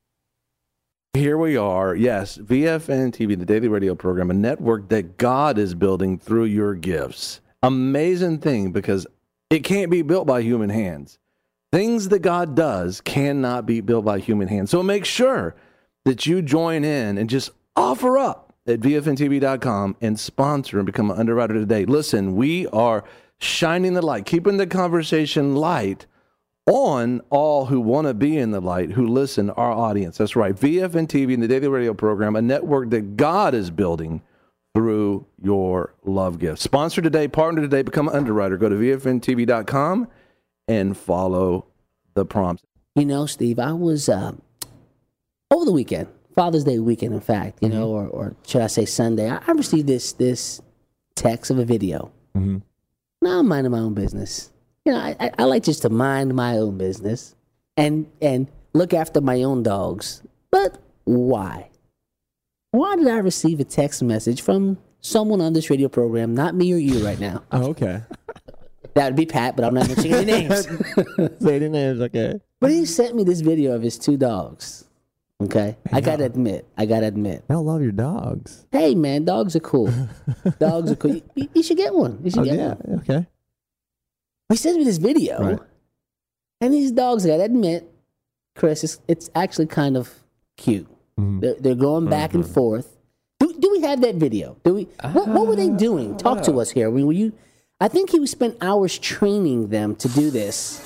Here we are. Yes, VFN TV, the daily radio program, a network that God is building through your gifts. Amazing thing, because it can't be built by human hands. Things that God does cannot be built by human hands. So make sure that you join in and just offer up at VFNTV.com and sponsor and become an underwriter today. Listen, we are shining the light, keeping the conversation light on all who want to be in the light, who listen, our audience. That's right. VFN TV and the daily radio program, a network that God is building through your love gift. Sponsor today, partner today, become an underwriter. Go to VFNTV.com and follow the prompts. Steve, I was over the weekend, Father's Day weekend, in fact, or should I say Sunday, I received this text of a video. Mm-hmm. Now I'm minding my own business. I like just to mind my own business and look after my own dogs. But why? Why did I receive a text message from someone on this radio program, not me or you right now? Oh, okay. That would be Pat, but I'm not mentioning any names. Say the names, okay. But he sent me this video of his 2 dogs. Okay? I gotta admit. I love your dogs. Hey, man, dogs are cool. Dogs are cool. You should get one. You should get one. Okay. He sends me this video. Right. And these dogs, I gotta admit, Chris, it's actually kind of cute. Mm-hmm. They're going back and forth. Do we have that video? Do we? What were they doing? Talk to us here. Were you? I think he spent hours training them to do this.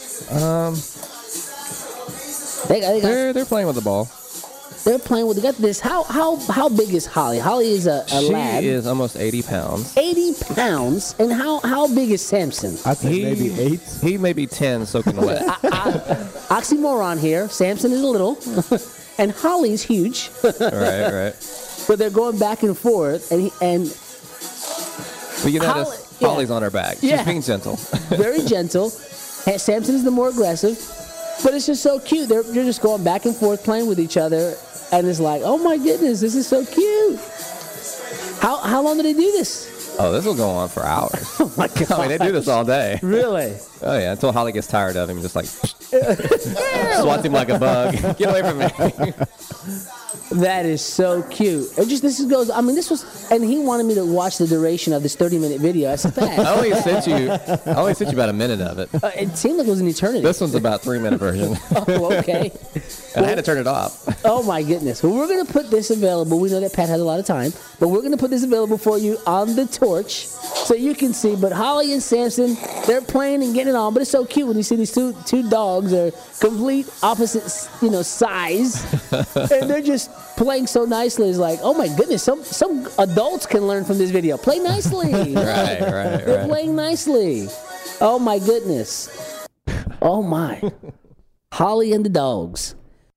They're playing with the ball. They're playing with. They got this. How big is Holly? Holly is a lab. She is almost 80 pounds. 80 pounds. And how big is Samson? I think maybe 8. He may be 10 soaking wet. Oxymoron here. Samson is little. And Holly's huge. Right. But they're going back and forth, and but you notice Holly's on her back. She's being gentle. Very gentle. Samson is the more aggressive, but it's just so cute. They're just going back and forth, playing with each other, and it's like, oh my goodness, this is so cute. How long do they do this? Oh, this will go on for hours. Oh my God! I mean, they do this all day. Really? Oh yeah, until Holly gets tired of him, just like swats him like a bug. Get away from me. That is so cute. And and he wanted me to watch the duration of this 30-minute video. I said, Pat. I only sent you about a minute of it. It seemed like it was an eternity. This one's about 3-minute version. Oh, okay. And I had to turn it off. Oh my goodness. Well, we're going to put this available. We know that Pat has a lot of time, but we're going to put this available for you on the torch so you can see. But Holly and Samson, they're playing and getting it on, but it's so cute when you see these two dogs are complete opposite, size, and they're just playing so nicely. It's like, oh my goodness, some adults can learn from this video. Play nicely. Right. They're playing nicely. Oh my goodness. Oh my. Holly and the dogs.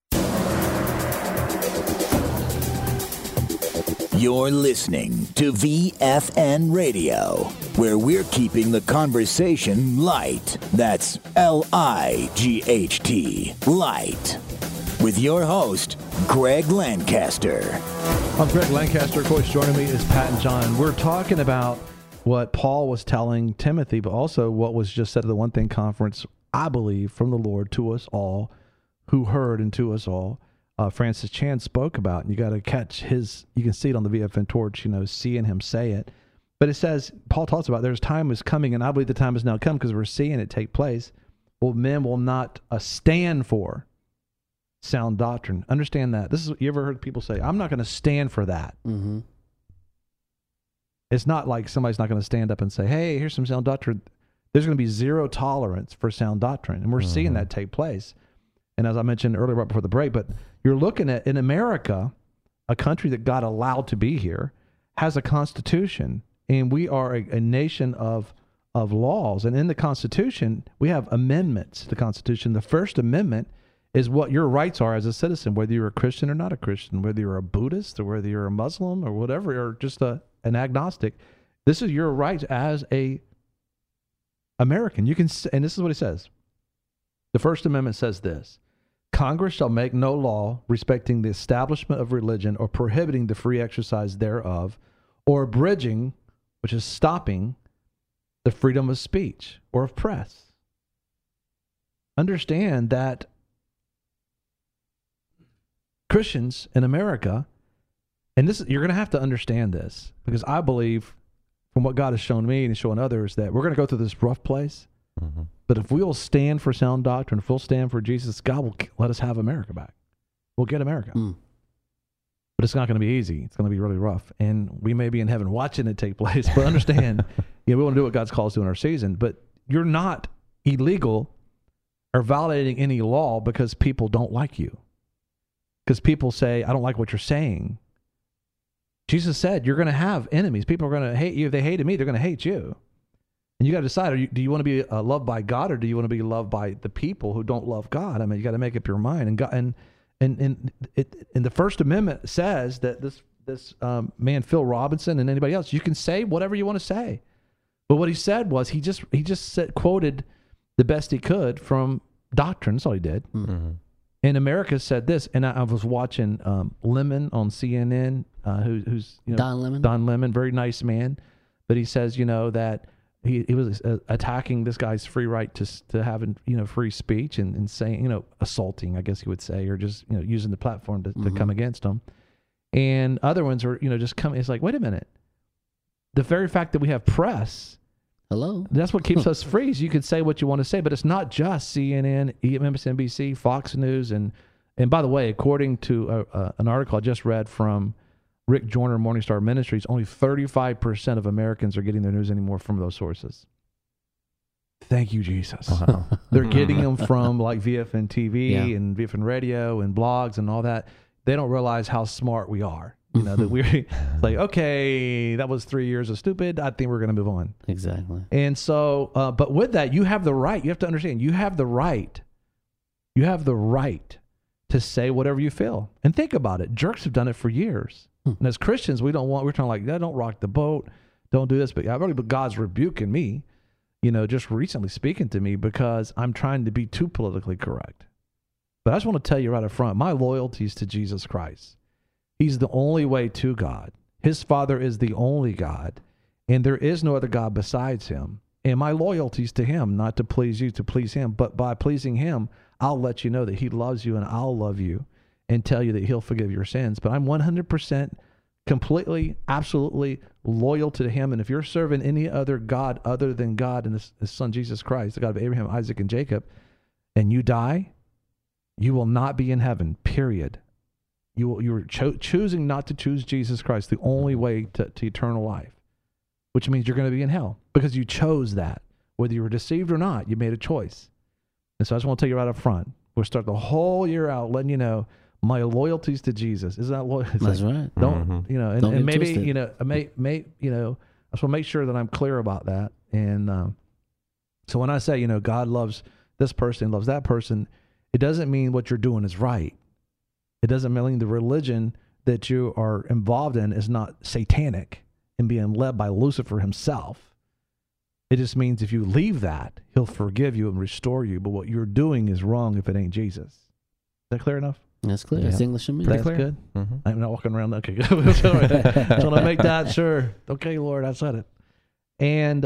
You're listening to VFN Radio, where we're keeping the conversation light. That's L-I-G-H-T, light. With your host, Greg Lancaster. I'm Greg Lancaster. Of course, joining me is Pat and John. We're talking about what Paul was telling Timothy, but also what was just said at the One Thing Conference, I believe, from the Lord to us all who heard and to us all. Francis Chan spoke about, and you got to catch you can see it on the VFN torch, seeing him say it. But it says, Paul talks about there's time is coming, and I believe the time has now come because we're seeing it take place. Well, men will not stand for sound doctrine. Understand that. You ever heard people say, I'm not going to stand for that. Mm-hmm. It's not like somebody's not going to stand up and say, hey, here's some sound doctrine. There's going to be zero tolerance for sound doctrine, and we're seeing that take place. And as I mentioned earlier, right before the break, but you're looking at, in America, a country that God allowed to be here, has a constitution, and we are a nation of of laws. And in the Constitution, we have amendments to the Constitution. The First Amendment is what your rights are as a citizen, whether you're a Christian or not a Christian, whether you're a Buddhist or whether you're a Muslim or whatever, or just an agnostic. This is your rights as a American. You can, and this is what it says. The First Amendment says this: Congress shall make no law respecting the establishment of religion or prohibiting the free exercise thereof, or abridging, which is stopping, the freedom of speech or of press. Understand that Christians in America, and this, you're going to have to understand this, because I believe, from what God has shown me and showing others, that we're going to go through this rough place. Mm-hmm. But if we will stand for sound doctrine, if we'll stand for Jesus, God will let us have America back. We'll get America. But it's not going to be easy. It's going to be really rough. And we may be in heaven watching it take place. But understand, we want to do what God's called us to in our season. But you're not illegal or violating any law because people don't like you. Because people say, I don't like what you're saying. Jesus said, you're going to have enemies. People are going to hate you. If they hated me, they're going to hate you. And you got to decide, do you want to be loved by God, or do you want to be loved by the people who don't love God? I mean, you got to make up your mind. And God, and the First Amendment says that this man, Phil Robinson, and anybody else, you can say whatever you want to say. But what he said was, he just quoted the best he could from doctrine. That's all he did. Mm-hmm. And America said this, and I was watching Lemon on CNN, who's Don Lemon, very nice man, but he says, that he was attacking this guy's free right to have free speech and saying, assaulting, I guess you would say, or just using the platform to come against him. And other ones are just coming. It's like, wait a minute, the very fact that we have press. Hello. That's what keeps us free. So you can say what you want to say, but it's not just CNN, MSNBC, Fox News, and by the way, according to an article I just read from Rick Joyner, Morningstar Ministries, only 35% of Americans are getting their news anymore from those sources. Thank you, Jesus. Wow. They're getting them from like VFN TV and VFN Radio and blogs and all that. They don't realize how smart we are. That we're like, okay, that was 3 years of stupid. I think we're going to move on. Exactly. And so, but with that, you have the right. You have to understand, you have the right. You have the right to say whatever you feel. And think about it. Jerks have done it for years. And as Christians, we're trying to like, don't rock the boat. Don't do this. But God's rebuking me, just recently speaking to me because I'm trying to be too politically correct. But I just want to tell you right up front, my loyalty is to Jesus Christ. He's the only way to God. His Father is the only God, and there is no other God besides him. And my loyalty is to him, not to please you, to please him. But by pleasing him, I'll let you know that he loves you, and I'll love you and tell you that he'll forgive your sins. But I'm 100% completely, absolutely loyal to him. And if you're serving any other God other than God and his son Jesus Christ, the God of Abraham, Isaac, and Jacob, and you die, you will not be in heaven, period. You're choosing not to choose Jesus Christ, the only way to eternal life, which means you're going to be in hell because you chose that. Whether you were deceived or not, you made a choice. And so I just want to tell you right up front, we'll start the whole year out letting you know my loyalties to Jesus. Isn't that loyal? That's right. Don't, and maybe, I just want to make sure that I'm clear about that. And so when I say, God loves this person, loves that person, it doesn't mean what you're doing is right. It doesn't mean the religion that you are involved in is not satanic and being led by Lucifer himself. It just means if you leave that, he'll forgive you and restore you. But what you're doing is wrong if it ain't Jesus. Is that clear enough? That's clear. That's English to me. That's clear. Good. Mm-hmm. I'm not walking around. Okay, good. Just want to make that sure. Okay, Lord, I said it. And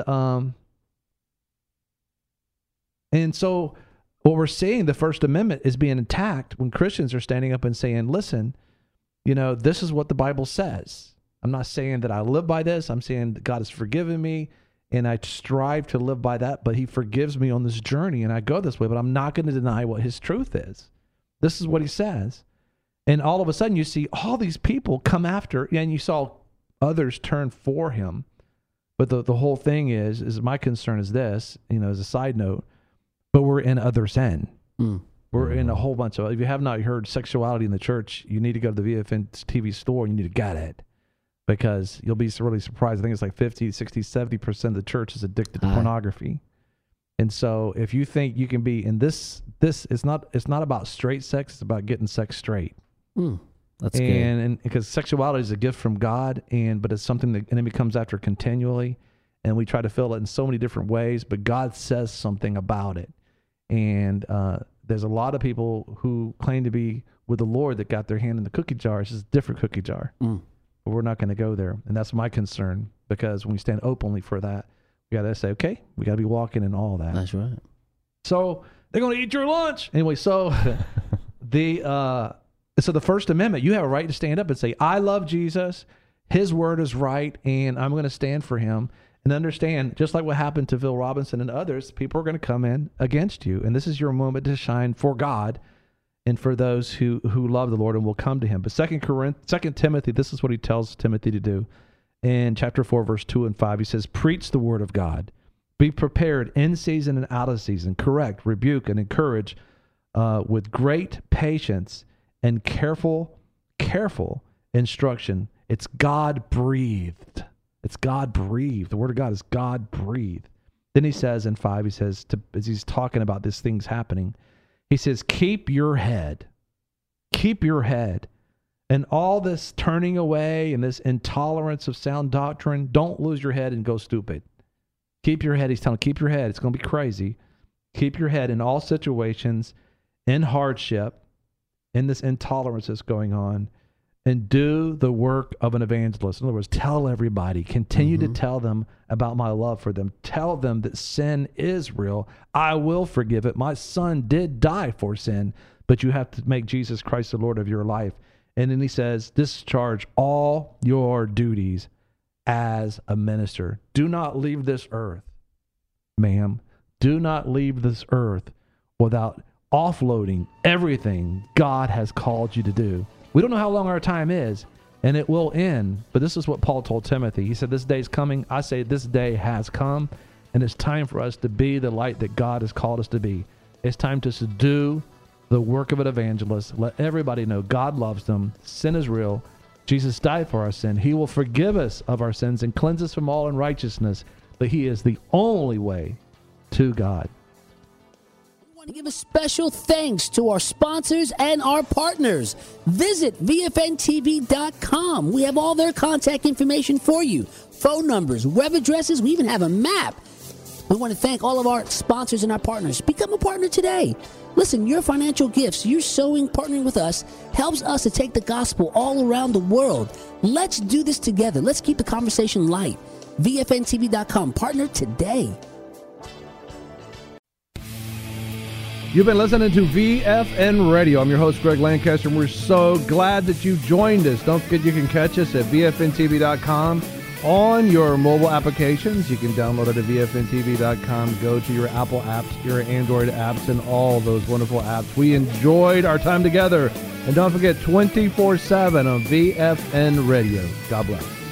so what we're seeing, the First Amendment is being attacked when Christians are standing up and saying, listen, this is what the Bible says. I'm not saying that I live by this. I'm saying that God has forgiven me and I strive to live by that, but he forgives me on this journey and I go this way, but I'm not going to deny what his truth is. This is what he says. And all of a sudden you see all these people come after, and you saw others turn for him. But the whole thing is my concern is this, as a side note, but we're in others' end. We're in a whole bunch of, if you have not heard sexuality in the church, you need to go to the VFN TV store and you need to get it. because you'll be really surprised. I think it's like 50, 60, 70% of the church is addicted to pornography. And so if you think you can be in this it's not about straight sex, it's about getting sex straight. That's good. And because sexuality is a gift from God, but it's something the enemy comes after continually, and we try to fill it in so many different ways, but God says something about it. And there's a lot of people who claim to be with the Lord that got their hand in the cookie jar. It's just a different cookie jar. But we're not going to go there. And that's my concern, because when we stand openly for that, we got to say, okay, we got to be walking in all that. That's right. So they're going to eat your lunch. Anyway, so the First Amendment, you have a right to stand up and say, I love Jesus. His word is right, and I'm going to stand for him. And understand, just like what happened to Phil Robinson and others, people are going to come in against you. And this is your moment to shine for God and for those who love the Lord and will come to him. But 2 Timothy, this is what he tells Timothy to do. In chapter 4, verse 2 and 5, he says, preach the word of God. Be prepared in season and out of season. Correct, rebuke, and encourage with great patience and careful instruction. It's God-breathed. It's God-breathed. The word of God is God-breathed. Then he says in 5, as he's talking about these things happening, he says, keep your head. Keep your head. And all this turning away and this intolerance of sound doctrine, don't lose your head and go stupid. Keep your head. He's telling, keep your head. It's going to be crazy. Keep your head in all situations, in hardship, in this intolerance that's going on, and do the work of an evangelist. In other words, tell everybody, continue to tell them about my love for them. Tell them that sin is real. I will forgive it. My son did die for sin, but you have to make Jesus Christ the Lord of your life. And then he says, discharge all your duties as a minister. Do not leave this earth, ma'am. Do not leave this earth without offloading everything God has called you to do. We don't know how long our time is, and it will end. But this is what Paul told Timothy. He said, this day is coming. I say this day has come, and it's time for us to be the light that God has called us to be. It's time to do the work of an evangelist. Let everybody know God loves them. Sin is real. Jesus died for our sin. He will forgive us of our sins and cleanse us from all unrighteousness. But he is the only way to God. To give a special thanks to our sponsors and our partners. Visit VFNTV.com. We have all their contact information for you. Phone numbers, web addresses. We even have a map. We want to thank all of our sponsors and our partners. Become a partner today. Listen, your financial gifts, your sowing, partnering with us, helps us to take the gospel all around the world. Let's do this together. Let's keep the conversation light. VFNTV.com. Partner today. You've been listening to VFN Radio. I'm your host, Greg Lancaster, and we're so glad that you joined us. Don't forget you can catch us at VFNTV.com on your mobile applications. You can download it at VFNTV.com. Go to your Apple apps, your Android apps, and all those wonderful apps. We enjoyed our time together. And don't forget, 24/7 on VFN Radio. God bless.